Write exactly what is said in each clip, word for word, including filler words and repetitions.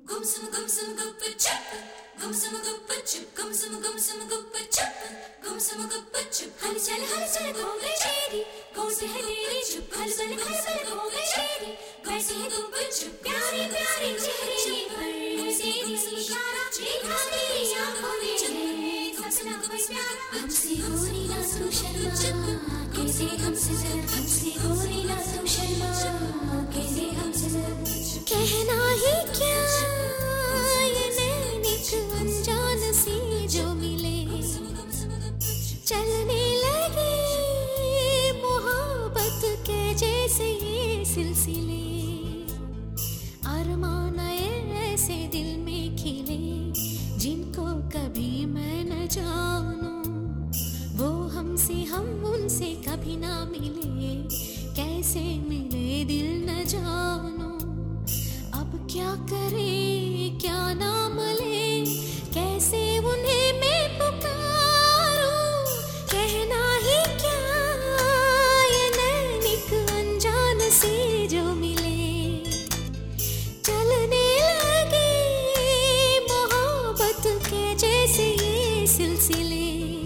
हमसे गोरी ना तू शर्मा, कैसे हमसे जर, हमसे गोरी ना तू शर्मा, कैसे हमसे जर। कहना ही क्या ये नैनिक अनजान सी जो मिले, चलने लगे मोहब्बत के जैसे ये सिलसिले। अरमान ऐसे दिल में खिले जिनको कभी मैं न जानूं, वो हमसे हम उनसे कभी ना मिले, कैसे मिले दिल न जानूं। अब क्या करे क्या नाम ले, कैसे उन्हें मैं पुकारूं। कहना ही क्या ये नैनिक अनजान से जो मिले, चलने लगे मोहब्बत के जैसे ये सिलसिले।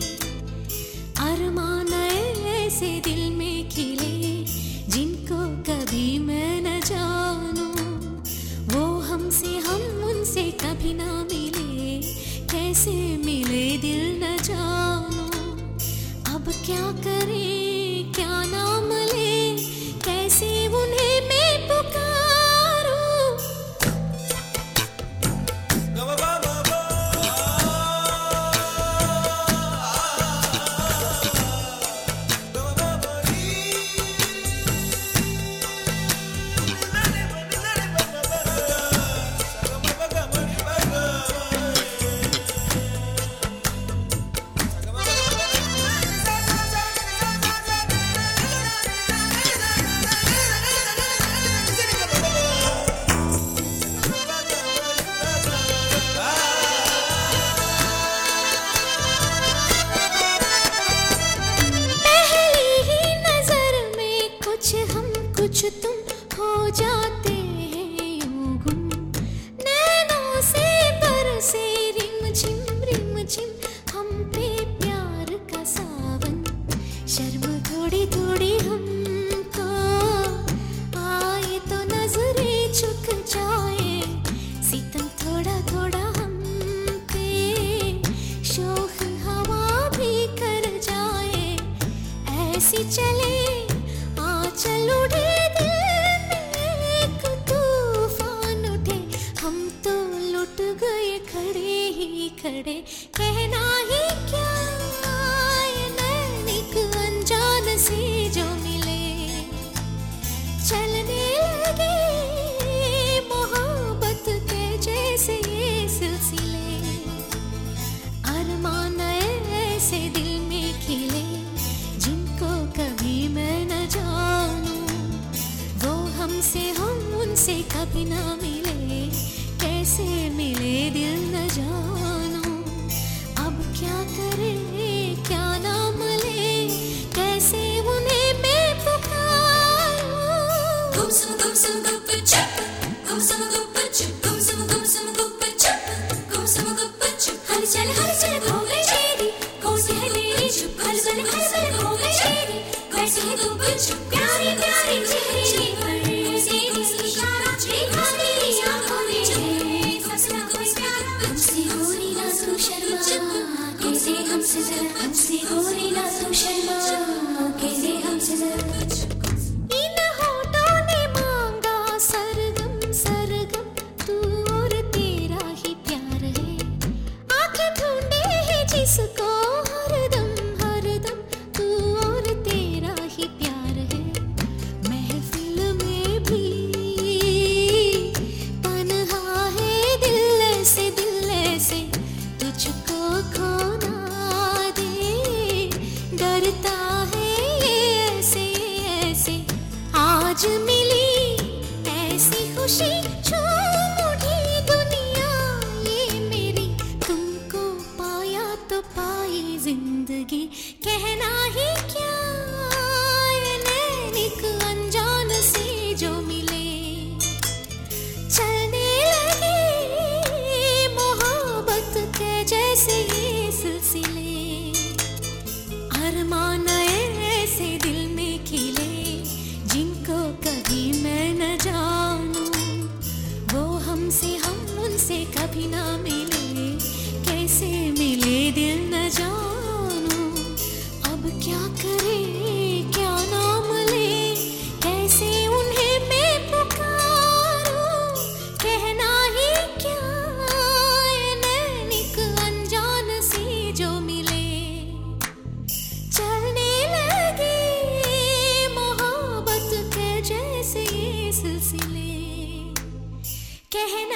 अरमान ऐसे दिल में खिले जिनको कभी मैं न जानूं, वो हमसे हम उनसे कभी ना मिले, कैसे मिले दिल न जानूं। अब क्या करे क्या नाम ले, कैसे उन्हें मैं पुकारूं। कुछ तुम हो जाते हैं यूं गुम, नैनों से बरसे रिम झिम रिम झिम हम पे प्यार का सावन। शर्म थोड़ी थोड़ी हमको आए तो नजरें झुक जाए, सितम थोड़ा थोड़ा हम पे शोख हवा भी कर जाए। ऐसी चले आंचल उड़े खड़े। कहना ही क्या ये नैनिक अनजान से जो मिले, चलने लगे मोहब्बत के जैसे ये सिलसिले। अरमान ऐसे दिल में खिले जिनको कभी मैं न जानूं, वो हमसे हम उनसे कभी ना मिले, कैसे मिले दिल न जानूं। कहीं मैं न जानूं, वो हमसे हम उनसे कभी ना मिले, कैसे मिले दिल न जानूं। अब क्या करे क्या नाम ले, कैसे उन्हें मैं पुकारूं, कहना ही क्या ये नैनिक अनजान सी जो मिले। चलने लगे मोहब्बत के जैसे ये सिलसिले, कहना